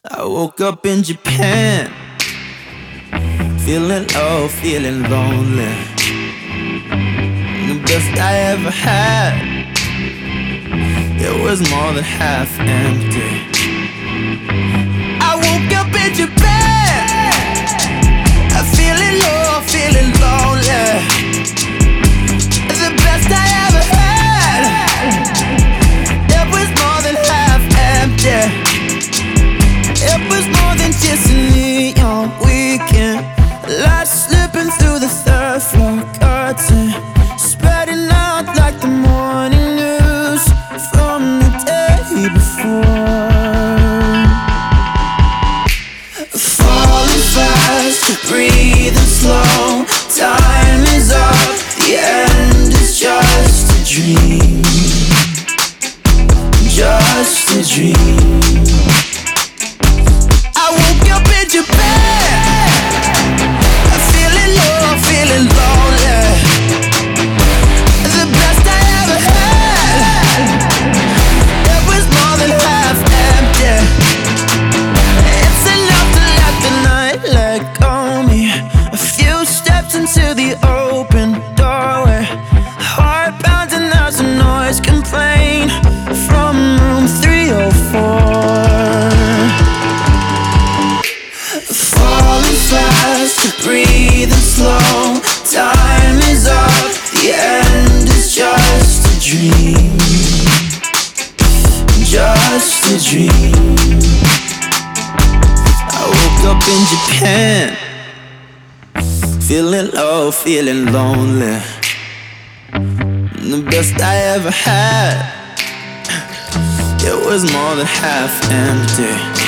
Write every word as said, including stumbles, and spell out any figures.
I woke up in Japan, feeling low, feeling lonely. The best I ever had, it was more than half empty. I woke up in Japan, feeling low, feeling lonely. The best I ever had, it was more than half empty. It was more than just a neon weekend. Light slipping through the third floor curtain, spreading out like the morning news from the day before. Falling fast, breathing slow. Time is up, the end is just a dream. Just a dream. Japan, feeling low, feeling lonely. The best I ever had, it was more than half empty. It's enough to let the night let go me. A few steps into the open doorway, heart pounding, there's a noise complaint from room three oh four. Fast, breathing slow. Time is up, the end is just a dream. Just a dream. I woke up in Japan, feeling low, feeling lonely. The best I ever had, it was more than half empty.